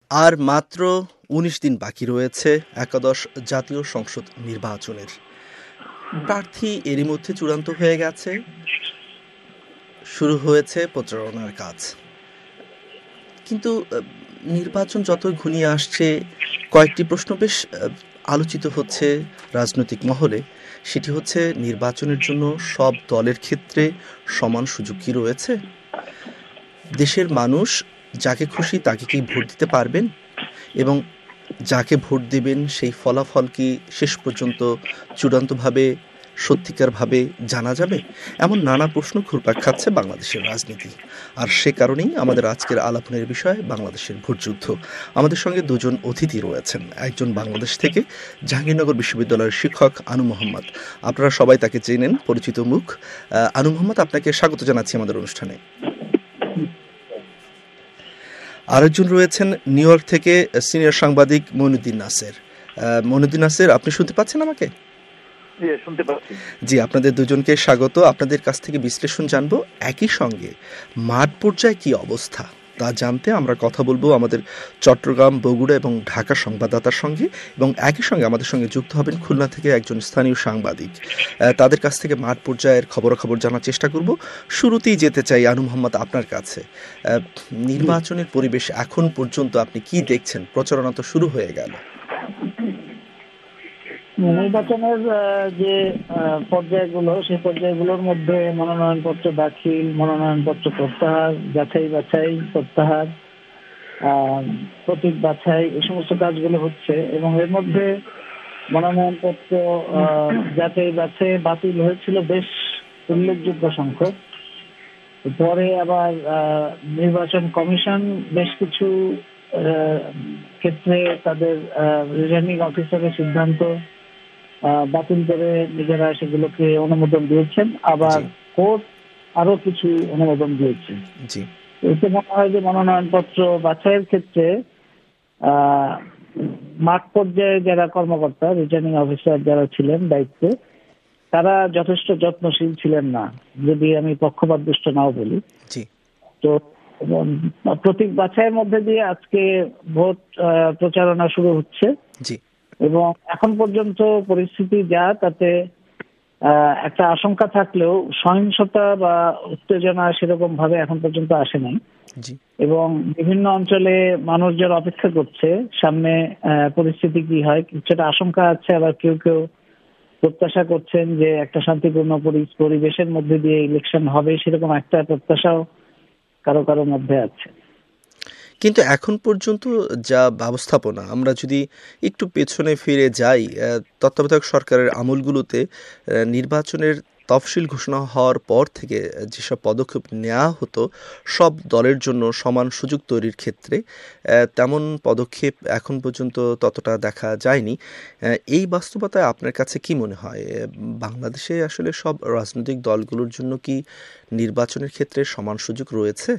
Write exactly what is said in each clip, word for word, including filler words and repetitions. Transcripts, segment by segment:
আর মাত্র উনিশ দিন বাকি রয়েছে একাদশ জাতীয় সংসদ নির্বাচনের। প্রার্থী এরই মধ্যে চূড়ান্ত হয়ে গেছে, শুরু হয়েছে প্রচারণার কাজ। কিন্তু নির্বাচন যতই ঘনিয়ে আসছে, কয়েকটি প্রশ্ন বেশ আলোচিত হচ্ছে রাজনৈতিক মহলে। সেটি হচ্ছে, নির্বাচনের জন্য সব দলের ক্ষেত্রে সমান সুযোগ কি রয়েছে? দেশের মানুষ যাকে খুশি তাকে কি ভোট দিতে পারবেন? এবং যাকে ভোট দেবেন সেই ফলাফল কি শেষ পর্যন্ত চূড়ান্তভাবে সত্যিকারভাবে জানা যাবে? এমন নানা প্রশ্ন ঘুরপাক খাচ্ছে বাংলাদেশের রাজনীতি। আর সে কারণেই আমাদের আজকের আলাপনের বিষয় বাংলাদেশের ভোটযুদ্ধ। আমাদের সঙ্গে দুজন অতিথি রয়েছেন। একজন বাংলাদেশ থেকে জাহাঙ্গীরনগর বিশ্ববিদ্যালয়ের শিক্ষক আনু মোহাম্মদ। আপনারা সবাই তাকে চেনেন, পরিচিত মুখ। আনু মোহাম্মদ, আপনাকে স্বাগত জানাচ্ছি আমাদের অনুষ্ঠানে। আরেকজন রয়েছেন নিউ ইয়র্ক থেকে সিনিয়র সাংবাদিক মইনুদ্দিন নাসের। মইনুদ্দিন নাসের, আপনি শুনতে পাচ্ছেন আমাকে? জি, আপনাদের দুজনকে স্বাগত। আপনাদের কাছ থেকে বিশ্লেষণ জানবো, একই সঙ্গে মাঠ পর্যায়ে কি অবস্থা তা জানতে আমরা কথা বলবো আমাদের চট্টগ্রাম, বগুড়া এবং ঢাকা সংবাদদাতার সঙ্গে, এবং একই সঙ্গে আমাদের সঙ্গে যুক্ত হবেন খুলনা থেকে একজন স্থানীয় সাংবাদিক। তাদের কাছ থেকে মাঠ পর্যায়ের খবরাখবর জানার চেষ্টা করব। শুরুতেই যেতে চাই আনু মোহাম্মদ আপনার কাছে। নির্বাচনের পরিবেশ এখন পর্যন্ত আপনি কি দেখছেন? প্রচারণা তো শুরু হয়ে গেল। নির্বাচনের যে পর্যায়গুলো, সেই পর্যায়গুলোর মধ্যে মনোনয়নপত্র দাখিল, মনোনয়নপত্র প্রত্যাহার, যাচাই বাছাই প্রত্যাহার, প্রতীক বাছাই, এই সমস্ত কাজগুলো হচ্ছে। এবং এর মধ্যে মনোনয়নপত্র যাচাই বাছাই বাতিল হয়েছিল বেশ উল্লেখযোগ্য সংখ্যক। পরে আবার নির্বাচন কমিশন বেশ কিছু ক্ষেত্রে তাদের রিটার্নিং অফিসারের সিদ্ধান্ত বাতিল করে নিজেরা সেগুলোকে অনুমোদন দিয়েছেন। আবার কোর্ট আরো কিছু অনুমোদন দিয়েছে। এতে মনে হয় যে মনোনয়নপত্র বাছাইয়ের ক্ষেত্রে মাঠ পর্যায়ে যারা কর্মকর্তা, রিটার্নিং অফিসার যারা ছিলেন দায়িত্বে, তারা যথেষ্ট যত্নশীল ছিলেন না, যদি আমি পক্ষপাত দুষ্ট নাও বলি। তো প্রতীক বাছাইয়ের মধ্যে দিয়ে আজকে ভোট প্রচারণা শুরু হচ্ছে এবং এখন পর্যন্ত পরিস্থিতি যা, তাতে একটা আশঙ্কা থাকলেও সহিংসতা বা উত্তেজনা সেরকম ভাবে এখন পর্যন্ত আসে নাই। এবং বিভিন্ন অঞ্চলে মানুষ যারা অপেক্ষা করছে সামনে পরিস্থিতি কি হয়, কিছুটা আশঙ্কা আছে। আবার কেউ কেউ প্রত্যাশা করছেন যে একটা শান্তিপূর্ণ পরিবেশের মধ্যে দিয়ে ইলেকশন হবে, সেরকম একটা প্রত্যাশাও কারো কারো মধ্যে আছে। কিন্তু এখন পর্যন্ত যা ব্যবস্থাপনা, আমরা যদি একটু পেছনে ফিরে যাই, তত্ত্বাবধায়ক সরকারের আমলগুলোতে নির্বাচনের তফসিল ঘোষণা হওয়ার পর থেকে যেসব পদক্ষেপ নেওয়া হতো সব দলের জন্য সমান সুযোগ তৈরির ক্ষেত্রে, তেমন পদক্ষেপ এখন পর্যন্ত ততটা দেখা যায়নি। এই বাস্তবতায় আপনার কাছে কি মনে হয়, বাংলাদেশে আসলে সব রাজনৈতিক দলগুলোর জন্য কি নির্বাচনের ক্ষেত্রে সমান সুযোগ রয়েছে?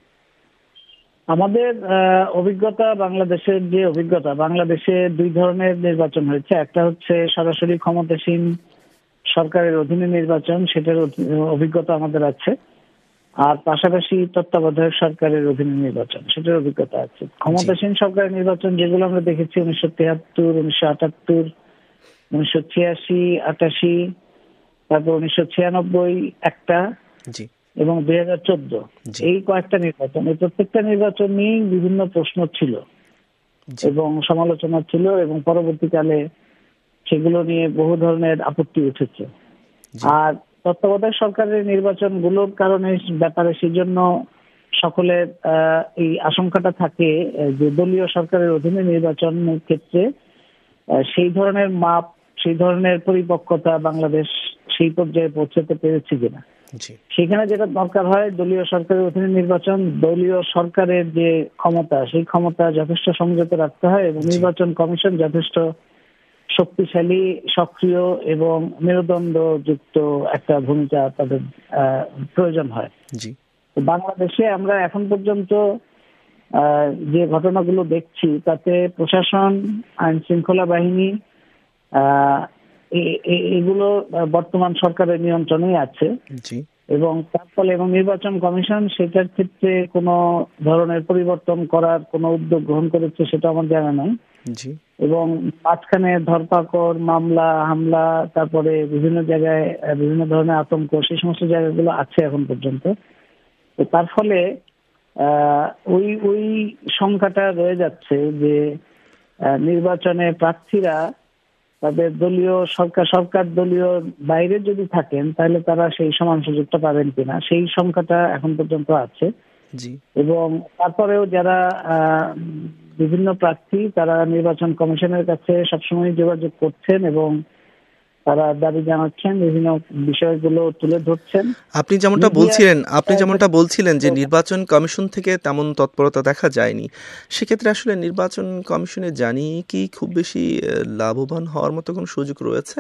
আমাদের অভিজ্ঞতা, বাংলাদেশের যে অভিজ্ঞতা, বাংলাদেশে দুই ধরনের নির্বাচন হয়েছে। একটা হচ্ছে সরাসরি ক্ষমতাসীন সরকারের অধীনে নির্বাচন, সেটার অভিজ্ঞতা আমাদের আছে। আর পাশাপাশি তত্ত্বাবধায়ক সরকারের অধীনে নির্বাচন, সেটার অভিজ্ঞতা আছে। ক্ষমতাসীন সরকারের নির্বাচন যেগুলো আমরা দেখেছি উনিশশো তিয়াত্তর, উনিশশো আটাত্তর, উনিশশো ছিয়াশি, আটাশি, তারপর উনিশশো ছিয়ানব্বই একটা এবং দুই হাজার চোদ্দ, এই কয়েকটা নির্বাচন, এই প্রত্যেকটা নির্বাচন নিয়ে বিভিন্ন প্রশ্ন ছিল এবং সমালোচনা ছিল এবং পরবর্তীকালে সেগুলো নিয়ে বহু ধরনের আপত্তি উঠেছে। আর তত্ত্বাবধায়ক সরকারের নির্বাচন গুলোর কারণে ব্যাপারে সেই জন্য সকলের এই আশঙ্কাটা থাকে যে দলীয় সরকারের অধীনে নির্বাচনের ক্ষেত্রে সেই ধরনের মাপ, সেই ধরনের পরিপক্কতা বাংলাদেশ সেই পর্যায়ে পৌঁছাতে পেরেছে কিনা। সেখানে যেটা দরকার হয়, দলীয় সরকারের অধীনে নির্বাচন, দলীয় সরকারের যে ক্ষমতা, সেই ক্ষমতা যথেষ্ট সংযত রাখতে হয় এবং নির্বাচন কমিশন যথেষ্ট শক্তিশালী, সক্রিয় এবং মেরুদণ্ড যুক্ত একটা ভূমিকা তাদের প্রয়োজন হয়। বাংলাদেশে আমরা এখন পর্যন্ত যে ঘটনাগুলো দেখছি তাতে প্রশাসন, আইন শৃঙ্খলা বাহিনী এগুলো বর্তমান সরকারের নিয়ন্ত্রণেই আছে এবং তার ফলে এবং নির্বাচন কমিশন সেটার ক্ষেত্রে কোনো ধরনের পরিবর্তন করার কোনো উদ্যোগ গ্রহণ করেছে সেটা আমার জানা নাই। জি। এবং মাঝখানে ধরপাকড়, মামলা, হামলা, তারপরে বিভিন্ন জায়গায় বিভিন্ন ধরনের আতঙ্ক, সেই সমস্ত জায়গাগুলো আছে এখন পর্যন্ত। তো তার ফলে ওই ওই সংখ্যাটা রয়ে যাচ্ছে যে নির্বাচনে প্রার্থীরা তাদের দলীয় সরকার সরকার দলীয় বাইরে যদি থাকেন তাহলে তারা সেই সমান সুযোগটা পাবেন কিনা, সেই সংখ্যাটা এখন পর্যন্ত আছে। জি। এবং তারপরেও যারা বিভিন্ন প্রার্থী তারা নির্বাচন কমিশনের কাছে সবসময় যোগাযোগ করছেন এবং তারা দাবি জানাচ্ছেন, বিভিন্ন বিষয়গুলো তুলে ধরছেন। আপনি যেমনটা বলছিলেন আপনি যেমনটা বলছিলেন যে নির্বাচন কমিশন থেকে তেমন তৎপরতা দেখা যায়নি, সেক্ষেত্রে আসলে নির্বাচন কমিশনে জানিয়ে কি খুব বেশি লাভবান হওয়ার মতো কোনো সুযোগ রয়েছে?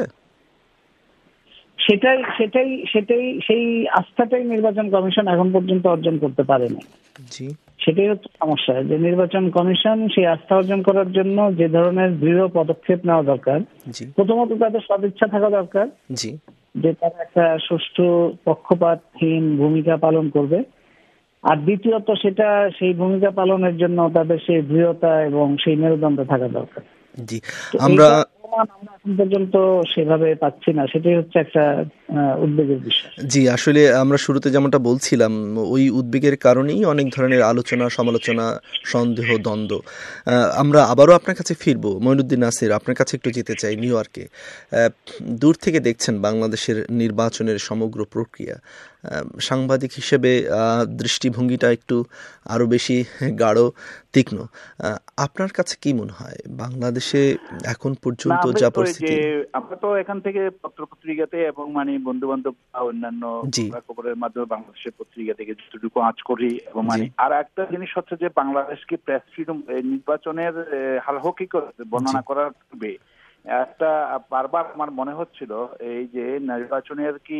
সেটাই সেটাই সেটাই সেই আস্থাটাই নির্বাচন কমিশন এখন পর্যন্ত অর্জন করতে পারেনি। জি। সেটাই হচ্ছে সমস্যা, যে নির্বাচন কমিশন সেই আস্থা অর্জন করার জন্য যে ধরনের দৃঢ় পদক্ষেপ নেওয়া দরকার, প্রথমত তাদের সদিচ্ছা থাকা দরকার জি যে তারা একটা সুষ্ঠু পক্ষপাতহীন ভূমিকা পালন করবে, আর দ্বিতীয়ত সেটা সেই ভূমিকা পালনের জন্য তাদের সেই দৃঢ়তা এবং সেই মেরুদণ্ড থাকা দরকার। জি, আমরা আমরা এখন পর্যন্ত সেভাবে পাচ্ছি না, সেটাই হচ্ছে একটা উদ্বেগের বিষয়। জি, আসলে আমরা শুরুতে যেমনটা বলছিলাম ওই উদ্বেগের কারণেই অনেক ধরনের আলোচনা, সমালোচনা, সন্দেহ, দ্বন্দ্ব। আমরা আবারও আপনার কাছে ফিরবো। মঈনুদ্দিন নাসির, আপনার কাছে একটু যেতে চাই নিউ ইয়র্কে। দূর থেকে দেখছেন বাংলাদেশের নির্বাচনের সমগ্র প্রক্রিয়া। সাংবাদিক হিসেবে দৃষ্টিভঙ্গিটা একটু আরো বেশি গাঢ়, তীক্ষ্ণ। আপনার কাছে কি মনে হয় বাংলাদেশে এখন পর্যন্ত যা পরিস্থিতি? আমরা তো এখান থেকে পত্রপত্রিকাতে এবং মানে বন্ধু বান্ধব বা অন্যান্য খবরের মাধ্যমে বাংলাদেশের পত্রিকা থেকে যতটুকু আঁচ করি এবং মানে আর একটা জিনিস হচ্ছে যে বাংলাদেশকে প্রেস ফ্রিডম নির্বাচনের হাল হকিকত বর্ণনা করার পূর্বে একটা বারবার আমার মনে হচ্ছিল এই যে নির্বাচনের কি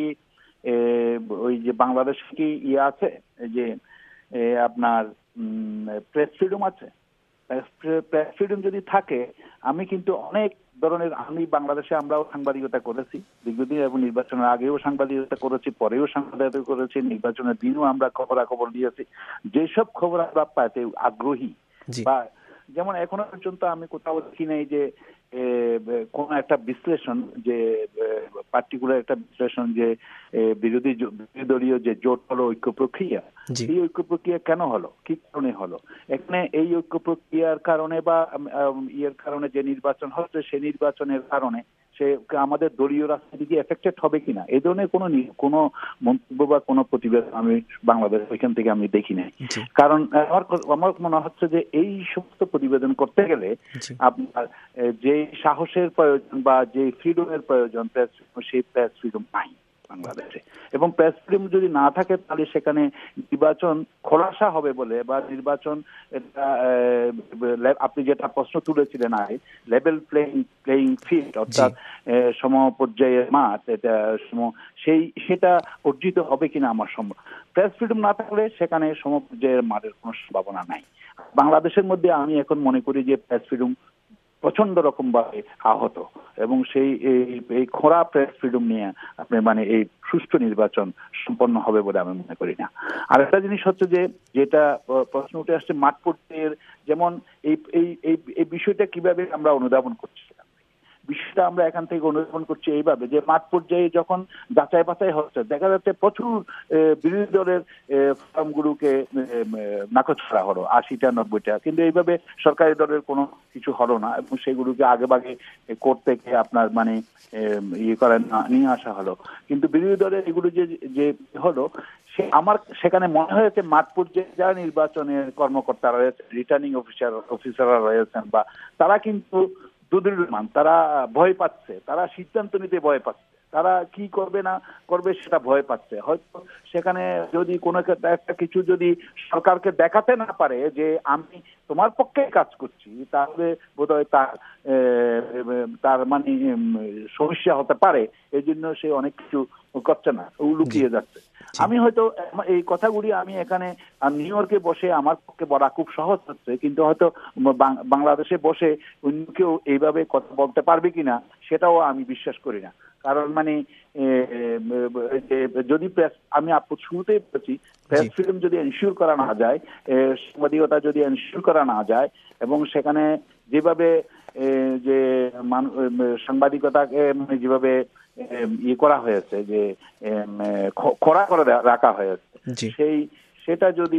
ওই যে বাংলাদেশ কি ইয়ে আছে যে আপনার প্রেস ফ্রিডম আছে, প্রেস ফ্রিডম যদি থাকে আমি কিন্তু অনেক ধরনের, আমি বাংলাদেশে আমরাও সাংবাদিকতা করেছি দীর্ঘদিন এবং নির্বাচনের আগেও সাংবাদিকতা করেছি, পরেও সাংবাদিকতা করেছি, নির্বাচনের দিনও আমরা খবরাখবর দিয়েছি। যেসব খবর আমরা পাইতে আগ্রহী বা যেমন এখনো পর্যন্ত আমি কোথাও দেখি নাই যে কোন একটা বিশ্লেষণ, যে পার্টিকুলার একটা বিশ্লেষণ যে বিরোধী বিরোধী দলীয় যে জোট হলো ঐক্য প্রক্রিয়া, এই ঐক্য প্রক্রিয়া কেন হলো, কি কারণে হলো, এখানে এই ঐক্য প্রক্রিয়ার কারণে বা ইয়ের কারণে যে নির্বাচন হচ্ছে সেই নির্বাচনের কারণে সে আমাদের দলীয় রাজনীতি এফেক্টেড হবে কিনা, এই ধরনের কোনো কোনো মন্তব্য বা কোনো প্রতিবেদন আমি বাংলাদেশ ওইখান থেকে আমি দেখি নাই। কারণ আমার আমার মনে হচ্ছে যে এই সমস্ত প্রতিবেদন করতে গেলে আপনার যে সাহসের প্রয়োজন বা যে ফ্রিডমের প্রয়োজন সেই প্রেস ফ্রিডম নাই বাংলাদেশে। এবং প্রেস ফ্রিডম যদি না থাকে তাহলে সেখানে নির্বাচন খোলাসা হবে বলে বা নির্বাচন আপনি যেটা প্রশ্ন তুলেছিলেন আগে লেভেল প্লেইং প্লেইং ফিল্ড অর্থাৎ সমপর্যায়ের মাঠ, এটা সেই সেটা অর্জিত হবে কিনা আমার সম্ভব। প্রেস ফ্রিডম না থাকলে সেখানে সমপর্যায়ের মাঠের কোনো সম্ভাবনা নাই। বাংলাদেশের মধ্যে আমি এখন মনে করি যে প্রেস ফ্রিডম প্রচন্ড রকম ভাবে আহত এবং সেই এই খোঁড়া প্রেস ফ্রিডম নিয়ে আপনি মানে এই সুষ্ঠু নির্বাচন সম্পন্ন হবে বলে আমি মনে করি না। আর একটা জিনিস হচ্ছে যে যেটা প্রশ্ন উঠে আসছে মাঠ পর্যায়ের, যেমন এই এই বিষয়টা কিভাবে আমরা অনুধাবন করছি, বিষয়টা আমরা এখান থেকে অনুধাবন করছি এইভাবে যে মাঠ পর্যায়ে যখন যাচাই বাছাই হচ্ছে দেখা যাচ্ছে প্রচুর বিরোধী দলের ফর্মগুলোকে নাকচ করা হলো আশিটা নব্বইটা, কিন্তু এইভাবে সরকারি দলের কোনো কিছু হলো না এবং সেগুলোকে আগে ভাগে কোর্ট থেকে আপনার মানে ইয়ে করে নিয়ে আসা হলো। কিন্তু বিরোধী দলের এগুলো যে যে হলো সে আমার সেখানে মনে হয়েছে মাঠ পর্যায়ে যারা নির্বাচনের কর্মকর্তা রয়েছে, রিটার্নিং অফিসার অফিসাররা রয়েছেন বা তারা কিন্তু দুদৃঢ়মান, তারা ভয় পাচ্ছে, তারা সিদ্ধান্ত নিতে ভয় পাচ্ছে, তারা কি করবে না করবে সেটা ভয় পাচ্ছে। হয়তো সেখানে যদি কোনো একটা কিছু যদি সরকারকে দেখাতে না পারে যে আমি তোমার পক্ষে কাজ করছি, তাহলে বোধহয় তার তার মানে সমস্যা হতে পারে, এই জন্য সে অনেক কিছু করছে না, লুকিয়ে যাচ্ছে। আমি হয়তো এই কথাগুলি আমি এখানে নিউ ইয়র্কে বসে আমার পক্ষে বলা খুব সহজ হচ্ছে, কিন্তু হয়তো বাংলাদেশে বসে অন্য কেউ এইভাবে কথা বলতে পারবে কিনা সেটাও আমি বিশ্বাস করি না। কারণ মানে যদি প্রেস, আমি আপু শুরুতেই বলছি, প্রেস ফ্রিডম যদি এনশিওর করা না যায়, সাংবাদিকতা যদি এনশিওর করা না যায়, এবং সেখানে যেভাবে যে সাংবাদিকতাকে যেভাবে ইয়ে করা হয়েছে, যে কড়া করে রাখা হয়েছে, সেই সেটা যদি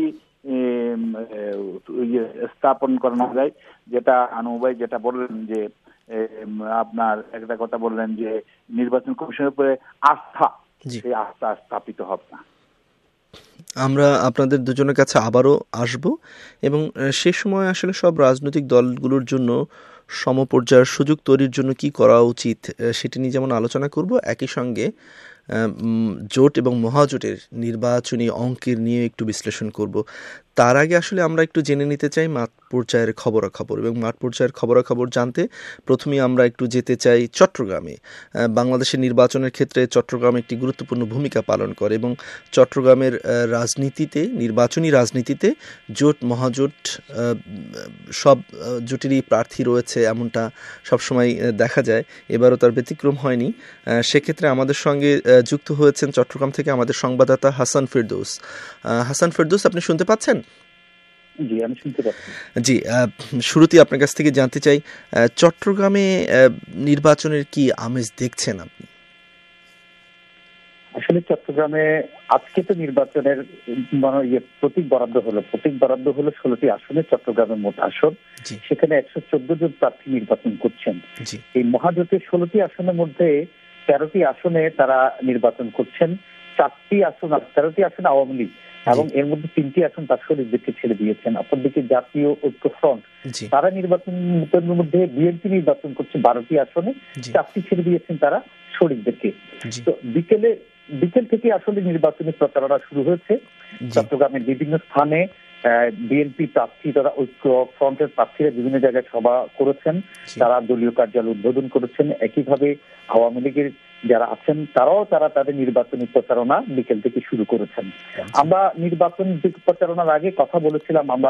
স্থাপন করানো যায়, যেটা আনু ভাই যেটা বললেন যে আপনার একটা কথা বললেন যে নির্বাচন কমিশনের উপরে আস্থা, সেই আস্থা স্থাপিত হবে না। আমরা আপনাদের দুজনের কাছে আবারও আসব এবং সে সময় আসলে সব রাজনৈতিক দলগুলোর জন্য সমপর্যায়ের সুযোগ তৈরির জন্য কি করা উচিত সেটি নিয়ে যেমন আলোচনা করব, একই সঙ্গে জোট এবং মহাজোটের নির্বাচনী অঙ্কের নিয়ে একটু বিশ্লেষণ করব। তার আগে আসলে আমরা একটু জেনে নিতে চাই মাঠ পর্যায়ের খবরাখবর, এবং মাঠ পর্যায়ের খবরাখবর জানতে প্রথমেই আমরা একটু যেতে চাই চট্টগ্রামে। বাংলাদেশের নির্বাচনের ক্ষেত্রে চট্টগ্রাম একটি গুরুত্বপূর্ণ ভূমিকা পালন করে এবং চট্টগ্রামের রাজনীতিতে, নির্বাচনী রাজনীতিতে জোট মহাজোট সব জোটেরই প্রার্থী রয়েছে, এমনটা সবসময় দেখা যায়। এবারও তার ব্যতিক্রম হয়নি। সেক্ষেত্রে আমাদের সঙ্গে যুক্ত হয়েছেন চট্টগ্রাম থেকে আমাদের সংবাদদাতা হাসান ফেরদৌস। হাসান ফেরদৌস, আপনি শুনতে পাচ্ছেন? জি, আমি শুনতে পাচ্ছি। জি, শুরুতেই আপনার কাছ থেকে জানতে চাই, চট্টগ্রামে নির্বাচনের কি আমেজ দেখছেন আপনি? আসলে চট্টগ্রামে আজকে তো নির্বাচনের মানে ইয়ে প্রতীক বরাদ্দ হলো প্রতীক বরাদ্দ হলো ষোলোটি আসনে, চট্টগ্রামের মোট আসন, সেখানে একশো চোদ্দ জন প্রার্থী নির্বাচন করছেন। এই মহাজোটের ষোলোটি আসনের মধ্যে তেরোটি আসনে তারা নির্বাচন করছেন, চারটি আসন তেরোটি আসন আওয়ামী লীগ, এবং এর মধ্যে তিনটি আসন তার শরীরদেরকে ছেড়ে দিয়েছেন। অপরদিকে জাতীয় ঐক্য ফ্রন্ট তারা নির্বাচনের মধ্যে বিএনপি নির্বাচন করছে বারোটি আসনে, চারটি ছেড়ে দিয়েছেন তারা শরীরদেরকে। তো বিকেলে বিকেল থেকে আসলে নির্বাচনী প্রচারণা শুরু হয়েছে চট্টগ্রামের বিভিন্ন স্থানে। বিএনপি প্রার্থী, তারা ঐক্য ফ্রন্টের প্রার্থীরা বিভিন্ন জায়গায় সভা করেছেন, তারা দলীয় কার্যালয় উদ্বোধন করেছেন। একইভাবে আওয়ামী লীগের যারা আছেন তারাও তারা তাদের নির্বাচনী প্রচারণা বিকেল থেকে শুরু করেছেন। আমরা নির্বাচন প্রচারণার আগে কথা বলেছিলাম, আমরা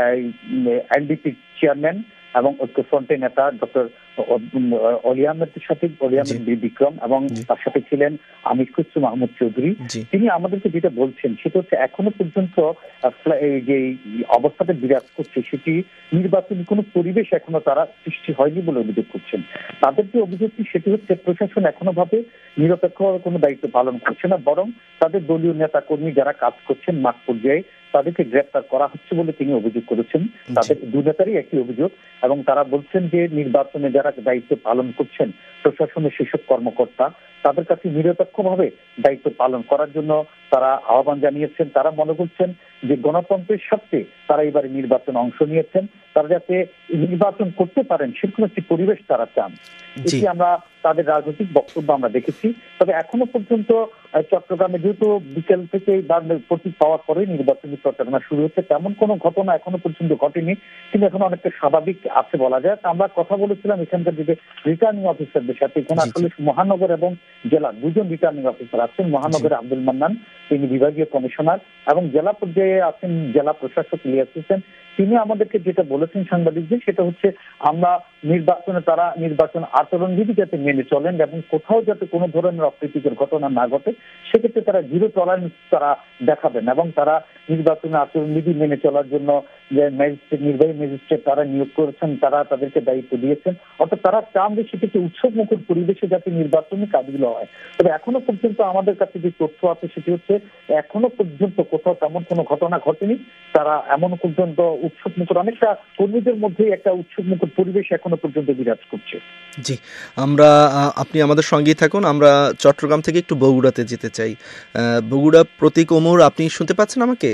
এনডিপি চেয়ারম্যান এবং ঐক্যফ্রন্টের নেতা ডক্টর অলি আহমেদের সাথে, অলি আহমেদ বিক্রম, এবং তার সাথে ছিলেন আমির খুসরু মাহমুদ চৌধুরী। তিনি আমাদেরকে যেটা বলছেন সেটা হচ্ছে এখনো পর্যন্ত যে অবস্থাতে বিরাজ করছে সেটি নির্বাচনী কোনো পরিবেশ এখনো তারা সৃষ্টি হয়নি বলে অভিযোগ করছেন। তাদের যে অভিযোগটি সেটি হচ্ছে প্রশাসন এখনো ভাবে নিরপেক্ষ কোনো দায়িত্ব পালন করছে না, বরং তাদের দলীয় নেতা কর্মী যারা কাজ করছেন মাঠ পর্যায়ে তাদেরকে গ্রেপ্তার করা হচ্ছে বলে তিনি অভিযোগ করেছেন। তাদের দু নেতারই একই অভিযোগ, এবং তারা বলছেন যে নির্বাচনে যারা দায়িত্ব পালন করছেন প্রশাসনের সেসব কর্মকর্তা, তাদের কাছে নিরপেক্ষভাবে দায়িত্ব পালন করার জন্য তারা আহ্বান জানিয়েছেন। তারা মনে করছেন যে গণতন্ত্রের স্বার্থে তারা এবারে নির্বাচনে অংশ নিয়েছেন, তারা যাতে নির্বাচন করতে পারেন সেরকম একটি পরিবেশ তারা চান। এটি আমরা তাদের রাজনৈতিক বক্তব্য আমরা দেখেছি। তবে এখনো পর্যন্ত চট্টগ্রামে যেহেতু বিকেল থেকে প্রতীক পাওয়ার পরে নির্বাচনী প্রচারণা শুরু হচ্ছে, তেমন কোনো ঘটনা এখনো পর্যন্ত ঘটেনি, কিন্তু এখন অনেকটা স্বাভাবিক আছে বলা যায়। আমরা কথা বলেছিলাম এখানকার যে রিটার্নিং অফিসারদের সাথে, এখানে আসলে মহানগর এবং জেলা দুজন রিটার্নিং অফিসার আছেন। মহানগরে আব্দুল মান্নান, তিনি বিভাগীয় কমিশনার, এবং জেলা পর্যায়ে আছেন জেলা প্রশাসক ইলিয়াস হোসেন। তিনি আমাদেরকে যেটা বলেছেন সাংবাদিকদের সেটা হচ্ছে আমরা নির্বাচনে তারা নির্বাচন আচরণবিধি যাতে মেনে চলেন এবং কোথাও যাতে কোনো ধরনের অপ্রীতিকর ঘটনা না ঘটে সেক্ষেত্রে তারা জিরো টলারেন্স তারা দেখাবেন, এবং তারা নির্বাচনের আচরণবিধি মেনে চলার জন্য যে ম্যাজিস্ট্রেট, নির্বাহী ম্যাজিস্ট্রেট তারা নিয়োগ করেছেন, তারা তাদেরকে দায়িত্ব দিয়েছেন। অর্থাৎ তারা চান যে সেটিকে উৎসব মুখর পরিবেশে যাতে নির্বাচনী কাজগুলো হয়। তবে এখনো পর্যন্ত আমাদের কাছে যে তথ্য আছে সেটি হচ্ছে এখনো পর্যন্ত কোথাও তেমন কোনো ঘটনা ঘটেনি। তারা এমন পর্যন্ত উৎসব মুখর, অনেকটা কর্মীদের মধ্যে একটা উৎসব মুখর পরিবেশ এখনো পর্যন্ত বিরাজ করছে। জি, আমরা আপনি আমাদের সঙ্গেই থাকুন। আমরা চট্টগ্রাম থেকে একটু বগুড়াতে যেতে চাই। বগুড়া প্রতীক ওমর, আপনি শুনতে পাচ্ছেন আমাকে?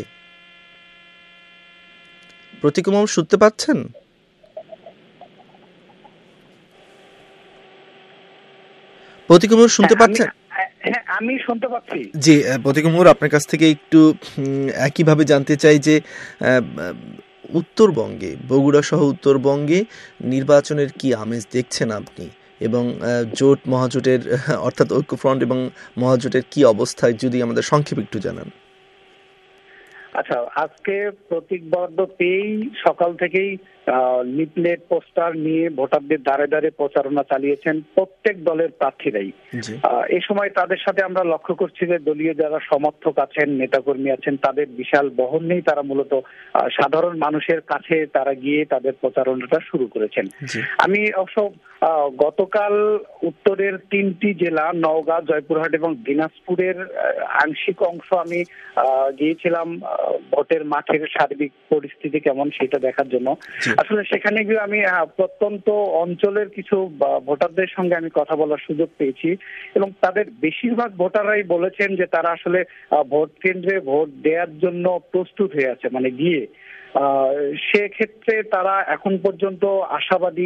প্রতীক ওমর শুনতে পাচ্ছেন? প্রতীক ওমর শুনতে পাচ্ছেন? আমি শুনতে পাচ্ছি। জি, প্রতীক ওমর, আপনার কাছ থেকে একটু একইভাবে জানতে চাই যে উত্তরবঙ্গে, বগুড়া সহ উত্তরবঙ্গে নির্বাচনের কি আমেজ দেখছেন আপনি, এবং জোট মহাজোটের অর্থাৎ ঐক্যফ্রন্ট এবং মহাজোটের কি অবস্থায় যদি আমাদের সংক্ষেপে একটু জানান। আচ্ছা, আজকে প্রতীক বরাদ্দ পেয়েই সকাল থেকেই লিফলেট পোস্টার নিয়ে ভোটারদের দ্বারে দ্বারে প্রচারণা চালিয়েছেন প্রত্যেক দলের প্রার্থীরাই। এই সময় তাদের সাথে আমরা লক্ষ্য করছি যে দলীয় যারা সমর্থক আছেন, নেতাকর্মী আছেন, তাদের বিশাল বহর নেই, তারা মূলত সাধারণ মানুষের কাছে তারা গিয়ে তাদের প্রচারণাটা শুরু করেছেন। আমি অবশ্য গতকাল উত্তরের তিনটি জেলা নওগাঁ, জয়পুরহাট এবং দিনাজপুরের আংশিক অংশ আমি গিয়েছিলাম ভোটের মাঠের সার্বিক পরিস্থিতি কেমন সেটা দেখার জন্য। আসলে সেখানে গিয়ে আমি প্রত্যন্ত অঞ্চলের কিছু ভোটারদের সঙ্গে আমি কথা বলার সুযোগ পেয়েছি এবং তাদের বেশিরভাগ ভোটাররাই বলেছেন যে তারা আসলে ভোট কেন্দ্রে ভোট দেওয়ার জন্য প্রস্তুত হয়ে আছে, মানে গিয়ে সেক্ষেত্রে তারা এখন পর্যন্ত আশাবাদী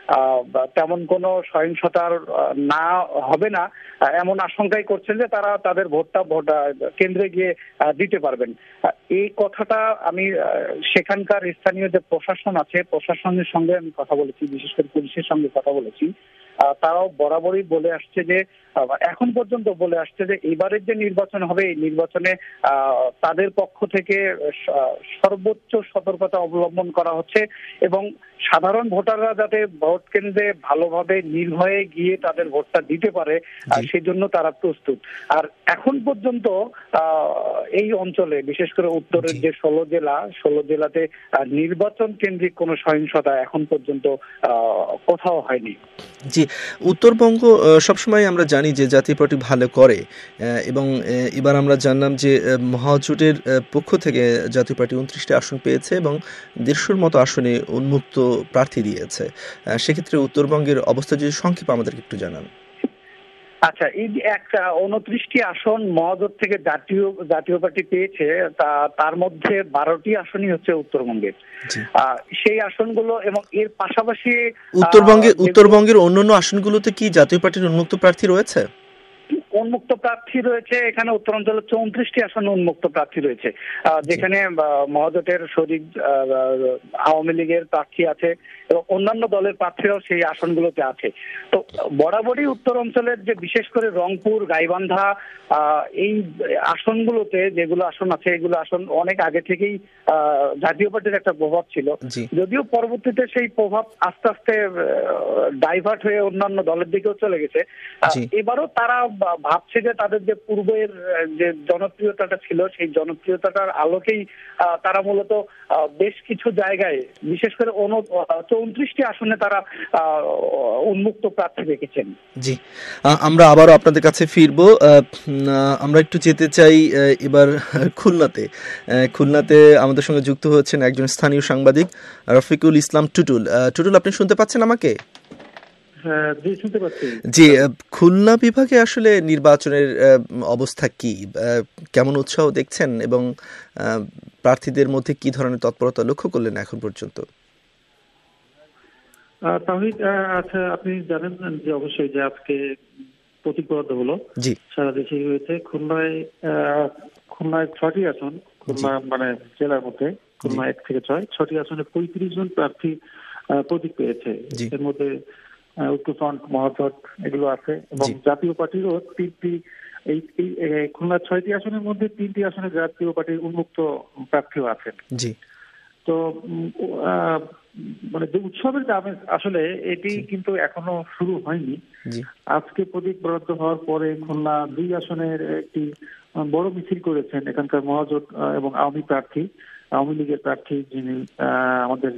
তেমন কোনো সহিংসতার না হবে না এমন আশঙ্কাই করছেন যে তারা তাদের ভোটটা ভোট কেন্দ্রে গিয়ে দিতে পারবেন। এই কথাটা আমি সেখানকার স্থানীয় যে প্রশাসন আছে প্রশাসনের সঙ্গে আমি কথা বলেছি, বিশেষ করে পুলিশের সঙ্গে কথা বলেছি, তারাও বরাবরই বলে আসছে যে এখন পর্যন্ত বলে আসছে যে এবারের যে নির্বাচন হবে এই নির্বাচনে তাদের পক্ষ থেকে সর্বোচ্চ সতর্কতা অবলম্বন করা হচ্ছে এবং সাধারণ ভোটাররা যাতে ভোট কেন্দ্রে ভালোভাবে নির্ভয়ে গিয়ে তাদের ভোটটা দিতে পারে সেই জন্য তারা প্রস্তুত। আর এখন পর্যন্ত এই অঞ্চলে বিশেষ করে উত্তরের যে ষোলো জেলা ষোলো জেলাতে নির্বাচন কেন্দ্রিক কোনো সহিংসতা এখন পর্যন্ত কোথাও হয়নি। জি, উত্তরবঙ্গ সবসময় আমরা জানি যে জাতীয় পার্টি ভালো করে এবং এবার আমরা জানলাম যে মহাজোটের পক্ষ থেকে জাতীয় পার্টি উনত্রিশটি আসন পেয়েছে এবং দেড়শোর মতো আসনে উন্মুক্ত প্রার্থী দিয়েছে। সেক্ষেত্রে উত্তরবঙ্গের অবস্থা যদি সংক্ষেপে আমাদেরকে একটু জানান। আচ্ছা, এই যে একটা উনত্রিশটি আসন মহাজোট থেকে জাতীয় জাতীয় পার্টি পেয়েছে, তা তার মধ্যে বারোটি আসনই হচ্ছে উত্তরবঙ্গের। সেই আসনগুলো এবং এর পাশাপাশি উত্তরবঙ্গে উত্তরবঙ্গের অন্যান্য আসনগুলোতে কি জাতীয় পার্টির উন্মুক্ত প্রার্থী রয়েছে? উন্মুক্ত প্রার্থী রয়েছে এখানে উত্তরাঞ্চলে চৌত্রিশটি আসনে উন্মুক্ত প্রার্থী রয়েছে, যেখানে মহাজোটের শরিক আওয়ামী লীগের প্রার্থী আছে এবং অন্যান্য দলের প্রার্থীরাও সেই আসনগুলোতে আছে। তো বরাবরই উত্তর অঞ্চলের যে বিশেষ করে রংপুর, গাইবান্ধা এই আসনগুলোতে যেগুলো আসন আছে এগুলো আসন অনেক আগে থেকেই জাতীয় পার্টির একটা প্রভাব ছিল, যদিও পরবর্তীতে সেই প্রভাব আস্তে আস্তে ডাইভার্ট হয়ে অন্যান্য দলের দিকেও চলে গেছে। এবারও তারা ভাবছে যে তাদের যে পূর্বের যে জনপ্রিয়তাটা ছিল সেই জনপ্রিয়তাটার আলোকেই তারা মূলত বেশ কিছু জায়গায় বিশেষ করে চৌত্রিশটি আসনে তারা উন্মুক্ত প্রার্থী রেখেছেন। জি, আমরা আবারও আপনাদের কাছে ফিরবো। আমরা একটু যেতে চাই এবার খুলনাতে। খুলনাতে আমাদের সঙ্গে যুক্ত হচ্ছেন একজন স্থানীয় সাংবাদিক রফিকুল ইসলাম টুটুল। টুটুল, আপনি শুনতে পাচ্ছেন আমাকে? জি, খুলনা বিভাগে আসলে নির্বাচনের অবস্থা কি, কেমন উৎসাহ দেখছেন এবং প্রার্থীদের মধ্যে কি ধরনের তৎপরতা লক্ষ্য করলেন এখন পর্যন্ত? তাহিদ, আচ্ছা, আপনি জানেন যে অবশ্যই যে আজকে প্রতীক বরাদ্দ হলো, জি, সারা দেশে হয়েছে। খুলনায় খুলনায় ছয়টি আসন, খুলনা মানে জেলার মধ্যে খুলনা এক থেকে ছয় ছয়টি আসনে পঁয়ত্রিশ জন প্রার্থী প্রতীক পেয়েছে। এর মধ্যে ঐক্যফ্রন্ট, মহাজোট এগুলো আছে এবং জাতীয় পার্টিরও তিনটি, এই খুলনার ছয়টি আসনের মধ্যে তিনটি আসনে জাতীয় পার্টির উন্মুক্ত প্রার্থীও আছেন। জি, তো মানে যে উৎসবের যে আমেজ আসলে এটি কিন্তু এখনো শুরু হয়নি। আজকে প্রতীক বরাদ্দ হওয়ার পরে খুলনা দুই আসনের একটি বড় মিছিল করেছেন এখানকার মহাজোট এবং আওয়ামী প্রার্থী, আওয়ামী লীগের প্রার্থী যিনি আমাদের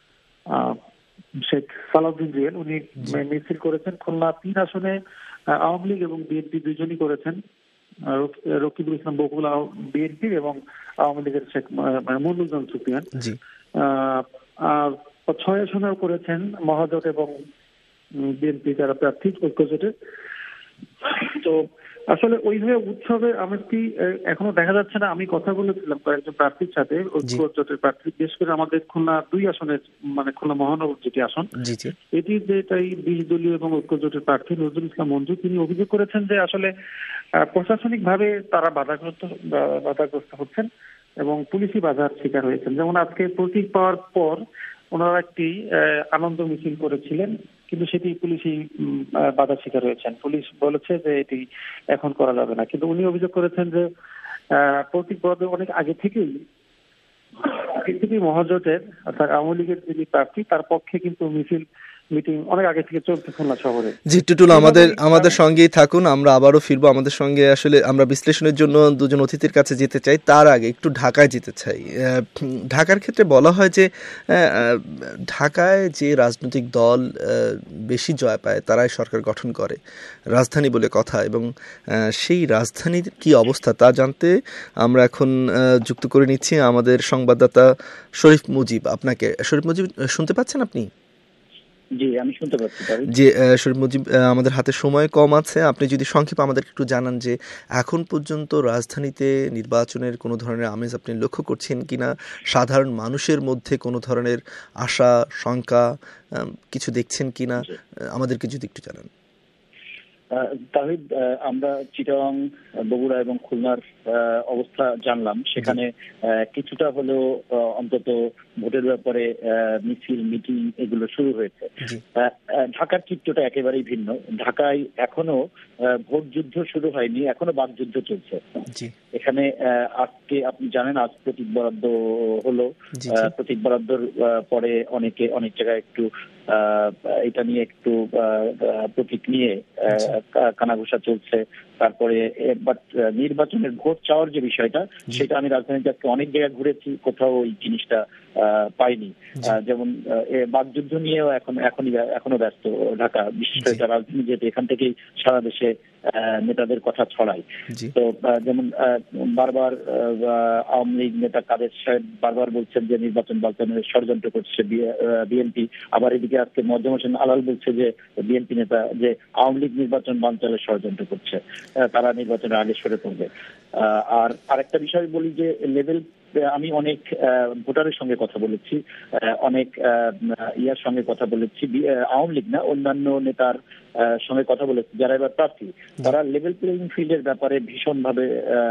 শেখ সালাউদ্দিন রিয়েল, উনি মিছিল করেছেন। খুলনা তিন আসনে আওয়ামী লীগ এবং বিএনপি দুইজনই করেছেন। রকিবুল ইসলাম বকুল বিএনপি এবং আওয়ামী লীগের শেখ মনিরুজ্জামান সুফিয়ান। আর ছয় আসনেও করেছেন মহাজোট এবং বিএনপি যারা প্রার্থী ঐক্যজোটের। তো আসলে ওইভাবে উৎসবে আমেজটি এখনো দেখা যাচ্ছে না। আমি কথা বলেছিলাম কয়েকজন প্রার্থীর সাথে, ঐক্যজোটের প্রার্থী, বিশেষ করে আমাদের খুলনা দুই আসনের মানে খুলনা মহানগর যেটি আসন, এটি যেটাই বিশ দলীয় এবং ঐক্যজোটের প্রার্থী নজরুল ইসলাম মঞ্জু, তিনি অভিযোগ করেছেন যে আসলে প্রশাসনিক ভাবে তারা বাধাগ্রস্ত বাধাগ্রস্ত হচ্ছেন এবং পুলিশি বাধার শিকার হয়েছেন। যেমন আজকে প্রতীক পাওয়ার পর ওনারা একটি আনন্দ মিছিল করেছিলেন, কিন্তু সেটি পুলিশি বাধার শিকার হয়েছেন। পুলিশ বলেছে যে এটি এখন করা যাবে না, কিন্তু উনি অভিযোগ করেছেন যে প্রতীক বরাদ্দ অনেক আগে থেকেই এনসিপি মহাজোটের অর্থাৎ আওয়ামী লীগের যিনি প্রার্থী তার পক্ষে কিন্তু মিছিল মিটিং অনেক আগে থেকে চলছে খুলনা শহরে। জি টুটুল, আমাদের আমাদের সঙ্গেই থাকুন, আমরা আবারও ফিরবো আমাদের সঙ্গে। আসলে আমরা বিশ্লেষণের জন্য দুজন অতিথির কাছে যেতে চাই, তার আগে একটু ঢাকায় যেতে চাই। ঢাকার ক্ষেত্রে বলা হয় যে ঢাকায় যে রাজনৈতিক দল বেশি জয় পায় তারাই সরকার গঠন করে, রাজধানী বলে কথা। এবং সেই রাজধানীর কি অবস্থা তা জানতে আমরা এখন যুক্ত করে নিচ্ছি আমাদের সংবাদদাতা শরীফ মুজিব। আপনাকে শরীফ মুজিব শুনতে পাচ্ছেন আপনি? জি, আমি শুনতে পাচ্ছি। যে শরীফ মুজিব, আমাদের হাতে সময় কম আছে, আপনি যদি সংক্ষেপে আমাদেরকে একটু জানান যে এখন পর্যন্ত রাজধানীতে নির্বাচনের কোনো ধরনের আমেজ আপনি লক্ষ্য করছেন কিনা, সাধারণ মানুষের মধ্যে কোনো ধরনের আশা শঙ্কা কিছু দেখছেন কিনা, আমাদেরকে যদি একটু জানান। তাহিদ, আমরা চিটাগাং, বগুড়া এবং খুলনার অবস্থা জানলাম। সেখানে কিছুটা হলেও অন্তত ভোটের ব্যাপারে মিছিল মিটিং এগুলো শুরু হয়েছে। ঢাকার চিত্রটা একেবারেই ভিন্ন। ঢাকায় এখনো ভোট যুদ্ধ শুরু হয়নি, এখনো বাকযুদ্ধ চলছে। এখানে আজকে আপনি জানেন আজ প্রতীক বরাদ্দ হলো। প্রতীক বরাদ্দর পরে অনেকে অনেক জায়গায় একটু এটা নিয়ে একটু প্রতীক নিয়ে কানাঘুষা চলছে। তারপরে বাট নির্বাচনের ভোট চাওয়ার যে বিষয়টা, সেটা আমি রাজধানীতে আজকে অনেক জায়গায় ঘুরেছি, কোথাও ওই জিনিসটা পাইনি। যেমন বাকযুদ্ধ নিয়েও এখন এখনই এখনো ব্যস্ত ঢাকা, বিশেষ করে রাজধানী, যেহেতু এখান থেকেই সারা দেশে নেতাদের কথা ছড়ায়। তো যেমন বারবার আওয়ামী লীগ নেতা কাদের সাহেব বারবার বলছেন যে নির্বাচন বানচালের ষড়যন্ত্র করছে বিএনপি। আবার এদিকে আজকে মোয়াজ্জেম হোসেন আলাল বলছে যে বিএনপি নেতা যে আওয়ামী লীগ নির্বাচন বানচালের ষড়যন্ত্র করছে, তারা নির্বাচনের আগে সরে পড়বে। আর আরেকটা বিষয় বলি যে লেভেল, আমি অনেক ভোটারের সঙ্গে কথা বলেছি, অনেক ইয়ার সঙ্গে কথা বলেছি, আওয়ামী লীগ না অন্যান্য নেতার সঙ্গে কথা বলেছি যারা এবার প্রার্থী, তারা লেভেল প্লেইং ফিল্ডের ব্যাপারে ভীষণ ভাবে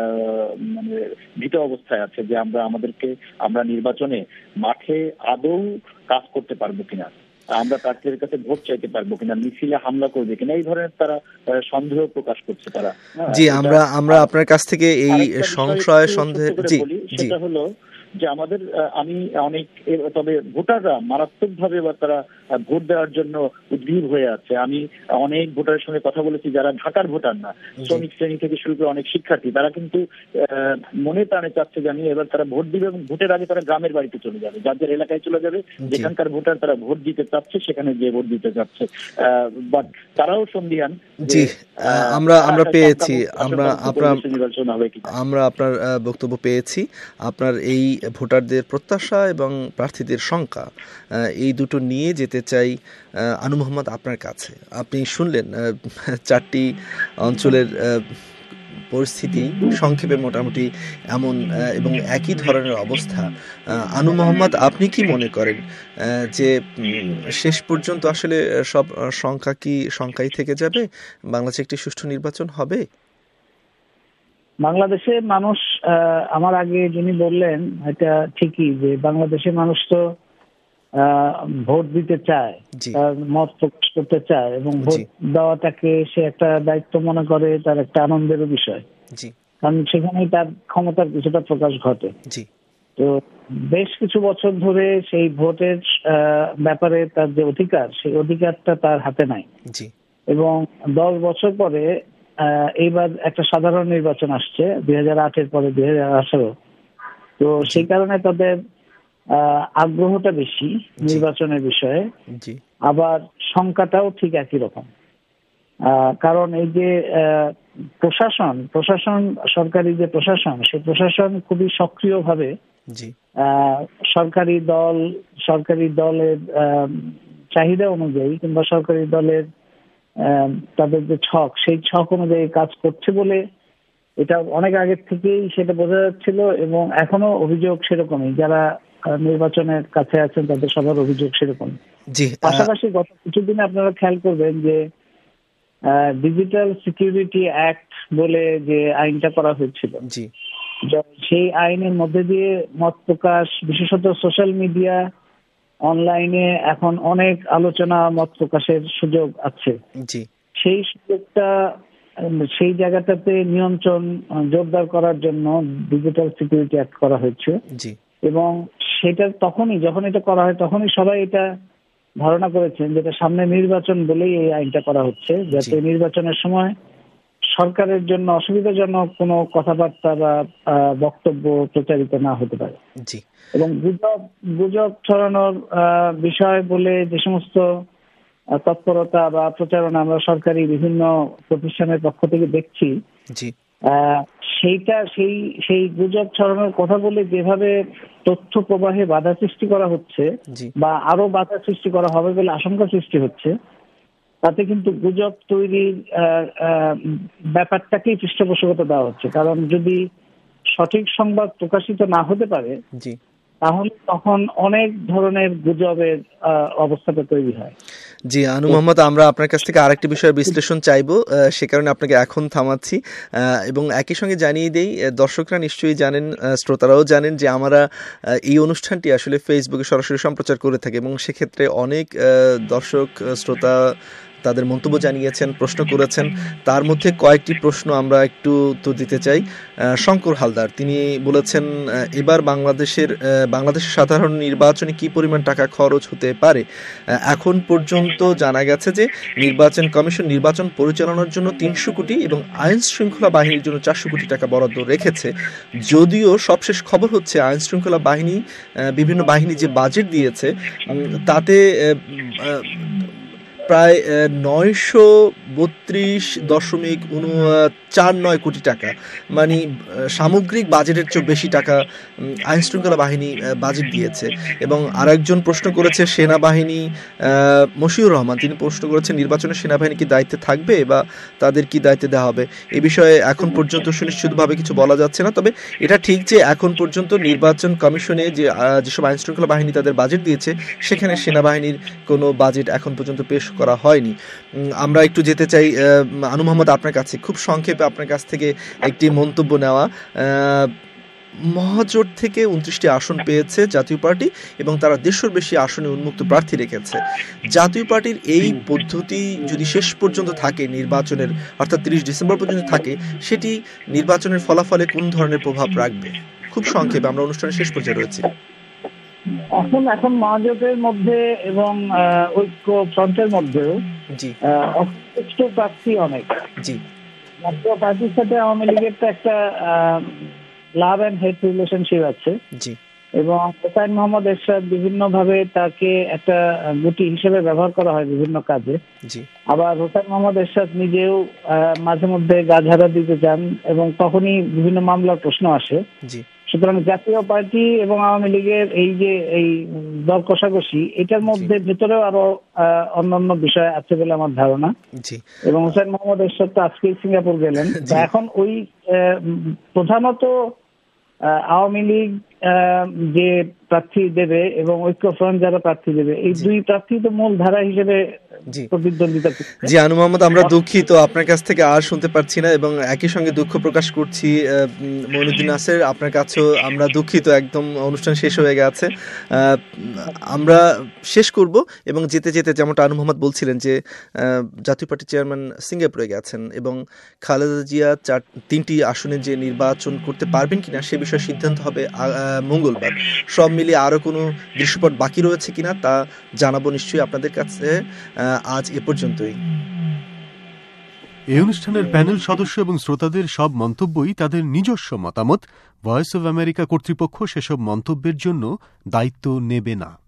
মানে ভীত অবস্থায় আছে যে আমরা আমাদেরকে আমরা নির্বাচনে মাঠে আদৌ কাজ করতে পারবো কিনা, আমরা প্রার্থীদের কাছে ভোট চাইতে পারবো কিনা, মিছিলে হামলা করবে কিনা, এই ধরনের তারা সন্দেহ প্রকাশ করছে তারা। জি, আমরা আমরা আপনার কাছ থেকে এই সংশয় সন্দেহ জি সেটা হলো যে আমাদের আমি অনেক, তবে ভোটাররা মারাত্মক ভাবে এবার তারা ভোট দেওয়ার জন্য উদ্গ্রীব হয়ে আছে। আমি অনেক ভোটারের সঙ্গে কথা বলেছি যারা ঢাকার ভোটার না, শ্রমিক শ্রেণী থেকে শুরু করে অনেক শিক্ষার্থী, তারা কিন্তু মনে প্রাণে চাচ্ছে যে আমি এবার তারা ভোট দিবে এবং ভোটের আগে তারা গ্রামের বাড়িতে চলে যাবে, যার যার এলাকায় চলে যাবে, যেখানকার ভোটার তারা ভোট দিতে চাচ্ছে সেখানে যে ভোট দিতে চাচ্ছে। বাট তারাও সন্দিহান। জি, আমরা আমরা পেয়েছি, আমরা আপনার আমরা আপনার বক্তব্য পেয়েছি। আপনার এই ভোটারদের প্রত্যাশা এবং প্রার্থীদের সংখ্যা, এই দুটো নিয়ে যেতে চাই আনু মোহাম্মদ আপনার কাছে। আপনি শুনলেন চারটি অঞ্চলের পরিস্থিতি সংক্ষেপে মোটামুটি এমন এবং একই ধরনের অবস্থা। আনু মোহাম্মদ, আপনি কি মনে করেন যে শেষ পর্যন্ত আসলে সব সংখ্যা কি সংখ্যাই থেকে যাবে, বাংলাদেশে একটি সুষ্ঠু নির্বাচন হবে? বাংলাদেশের মানুষ, আমার আগে যিনি বললেন এটা ঠিকই যে বাংলাদেশের মানুষ তো ভোট দিতে চায়, মত প্রকাশ করতে চায় এবং ভোট দেওয়াটাকে সে একটা দায়িত্ব মনে করে, তার একটা আনন্দেরও বিষয়, কারণ সেখানেই তার ক্ষমতার কিছুটা প্রকাশ ঘটে। তো বেশ কিছু বছর ধরে সেই ভোটের ব্যাপারে তার যে অধিকার, সেই অধিকারটা তার হাতে নাই। এবং দশ বছর পরে এইবার একটা সাধারণ নির্বাচন আসছে দুই হাজার আটের পরে দুই হাজার আঠারো। তো সেই কারণে তাদের আগ্রহটা বেশি নির্বাচনের বিষয়ে, আবার সংখ্যাটাও ঠিক একই রকম। কারণ এই যে প্রশাসন প্রশাসন সরকারি যে প্রশাসন, সেই প্রশাসন খুবই সক্রিয়ভাবে সরকারি দল সরকারি দলের চাহিদা অনুযায়ী কিংবা সরকারি দলের তাদের যে ছক, সেই ছক অনুযায়ী কাজ করছে বলে এটা অনেক আগের থেকেই সেটা বোঝা যাচ্ছিল। এবং এখনো অভিযোগ সেরকমই, যারা নির্বাচনের কাছে আছেন তাদের সবার অভিযোগ সেরকম। পাশাপাশি গত কিছুদিন আপনারা খেয়াল করবেন যে ডিজিটাল সিকিউরিটি অ্যাক্ট বলে যে আইনটা করা হয়েছিল, সেই আইনের মধ্যে দিয়ে মত প্রকাশ, বিশেষত সোশ্যাল মিডিয়া অনলাইনে এখন অনেক আলোচনা মত প্রকাশের সুযোগ আছে। সেই সুযোগটা, সেই জায়গাটাতে নিয়ন্ত্রণ জোরদার করার জন্য ডিজিটাল সিকিউরিটি অ্যাক্ট করা হয়েছে। এবং সেটা তখনই যখন এটা করা হয় তখনই সবাই এটা ধারণা করেছেন যেটা সামনে নির্বাচন বলেই এই আইনটা করা হচ্ছে, যাতে নির্বাচনের সময় সরকারের জন্য অসুবিধাজনক কোনো কথাবার্তা বা বক্তব্য প্রচারিত না হতে পারে। এবং গুজব গুজব ছড়ানোর বিষয় বলে যে সমস্ত তৎপরতা বা প্রচারণা আমরা সরকারি বিভিন্ন প্রতিষ্ঠানের পক্ষ থেকে দেখছি, সেইটা সেই সেই গুজব ছড়ানোর কথা বলে যেভাবে তথ্য প্রবাহে বাধা সৃষ্টি করা হচ্ছে বা আরো বাধা সৃষ্টি করা হবে বলে আশঙ্কা সৃষ্টি হচ্ছে, তাতে কিন্তু গুজব তৈরির ব্যাপারটাকেই পৃষ্ঠপোষকতা দেওয়া হচ্ছে। কারণ যদি সঠিক সংবাদ প্রকাশিত না হতে পারে তাহলে তখন অনেক ধরনের গুজবের অবস্থাটা তৈরি হয়। জি আনু মোহাম্মদ, আমরা আপনার কাছ থেকে আরেকটি বিষয়ে বিশ্লেষণ চাইবো, সে কারণে আপনাকে এখন থামাচ্ছি। এবং একই সঙ্গে জানিয়ে দেই, দর্শকরা নিশ্চয়ই জানেন, শ্রোতারাও জানেন যে আমরা এই অনুষ্ঠানটি আসলে ফেসবুকে সরাসরি সম্প্রচার করে থাকি এবং সেক্ষেত্রে অনেক দর্শক শ্রোতা তাদের মন্তব্য জানিয়েছেন, প্রশ্ন করেছেন। তার মধ্যে কয়েকটি প্রশ্ন আমরা একটু উত্তর দিতে চাই। শঙ্কর হালদার তিনি বলেছেন, এবার বাংলাদেশের বাংলাদেশের সাধারণ নির্বাচনে কি পরিমাণ টাকা খরচ হতে পারে? এখন পর্যন্ত জানা গেছে যে নির্বাচন কমিশন নির্বাচন পরিচালনার জন্য তিনশো কোটি এবং আইন শৃঙ্খলা বাহিনীর জন্য চারশো কোটি টাকা বরাদ্দ রেখেছে। যদিও সবশেষ খবর হচ্ছে আইন শৃঙ্খলা বাহিনী বিভিন্ন বাহিনী যে বাজেট দিয়েছে তাতে প্রায় নয়শো বত্রিশ দশমিক উন চার নয় কোটি টাকা, মানে সামগ্রিক বাজেটের চেয়ে বেশি টাকা আইন শৃঙ্খলা বাহিনী বাজেট দিয়েছে। এবং আরেকজন প্রশ্ন করেছে সেনাবাহিনী, মশিউর রহমান তিনি প্রশ্ন করেছেন নির্বাচনে সেনাবাহিনী কি দায়িত্বে থাকবে বা তাদের কি দায়িত্বে দেওয়া হবে? এ বিষয়ে এখন পর্যন্ত সুনিশ্চিতভাবে কিছু বলা যাচ্ছে না। তবে এটা ঠিক যে এখন পর্যন্ত নির্বাচন কমিশনে যে যেসব আইন শৃঙ্খলা বাহিনী তাদের বাজেট দিয়েছে সেখানে সেনাবাহিনীর কোনো বাজেট এখন পর্যন্ত পেশ করা হয়নি। আমরা একটু যেতে চাই আনু মোহাম্মদ আপনার কাছে, খুব সংক্ষেপে আপনার কাছ থেকে একটি মন্তব্য নেওয়া। মহাজোট থেকে উনত্রিশটি আসন পেয়েছে জাতীয় পার্টি এবং তারা দেড়শোর বেশি আসনে উন্মুক্ত প্রার্থী রেখেছে। জাতীয় পার্টির এই পদ্ধতি যদি শেষ পর্যন্ত থাকে নির্বাচনের, অর্থাৎ তিরিশ ডিসেম্বর পর্যন্ত থাকে, সেটি নির্বাচনের ফলাফলে কোন ধরনের প্রভাব রাখবে? খুব সংক্ষেপে, আমরা অনুষ্ঠানের শেষ পর্যায়ে রয়েছি। এখন এখন মহাজোটের মধ্যে এবং ঐক্য ফ্রন্টের মধ্যেও জি অসন্তুষ্ট প্রার্থী অনেক। জি জাতীয় পার্টির সাথে আওয়ামী লীগের তো একটা লাভ অ্যান্ড হেট রিলেশনশিপ আছে। জি এবং হোসাইন মোহাম্মদ এরশাদ বিভিন্ন ভাবে তাকে একটা গুটি হিসেবে ব্যবহার করা হয় বিভিন্ন কাজে। জি আবার হোসাইন মোহাম্মদ এরশাদ নিজেও মাঝে মধ্যে গা ঝাড়া দিতে চান এবং তখনই বিভিন্ন মামলার প্রশ্ন আসে। জি সুতরাং জাতীয় পার্টি এবং আওয়ামী লীগের এই যে এই দর কষাকষি, এটার মধ্যে ভেতরেও আরো অন্যান্য বিষয় আছে বলে আমার ধারণা। এবং হোসেন মোহাম্মদ এরশাদ তো আজকেই সিঙ্গাপুর গেলেন। এখন ওই প্রধানত আওয়ামী লীগ যে প্রার্থী দেবে এবং ঐক্যফ্রন্ট যারা প্রার্থী দেবে, এই দুই প্রার্থী তো মূল ধারা হিসেবে প্রতিদ্বন্দ্বিতা করছে। জি আনু মোহাম্মদ, আমরা দুঃখিত আপনার কাছ থেকে আর শুনতে পারছি না এবং একই সঙ্গে দুঃখ প্রকাশ করছি মঈনুদ্দিন নাসের, আপনার কাছেও আমরা দুঃখিত, একদম অনুষ্ঠান শেষ হয়ে গেছে। আমরা শেষ করব এবং যেতে যেতে যেমনটা আনু মোহাম্মদ বলছিলেন যে জাতীয় পার্টির চেয়ারম্যান সিঙ্গাপুরে গেছেন এবং খালেদা জিয়া চার তিনটি আসনে যে নির্বাচন করতে পারবেন কিনা সে বিষয়ে সিদ্ধান্ত হবে মঙ্গলবার। সব মিলিয়ে আরো কোনো দৃশ্যপট বাকি রয়েছে কিনা তা জানাবো নিশ্চয়ই আপনাদের কাছে। আজ এ পর্যন্তই। এই অনুষ্ঠানের প্যানেল সদস্য এবং শ্রোতাদের সব মন্তব্যই তাদের নিজস্ব মতামত। ভয়েস অব আমেরিকা কর্তৃপক্ষ সেসব মন্তব্যের জন্য দায়িত্ব নেবে না।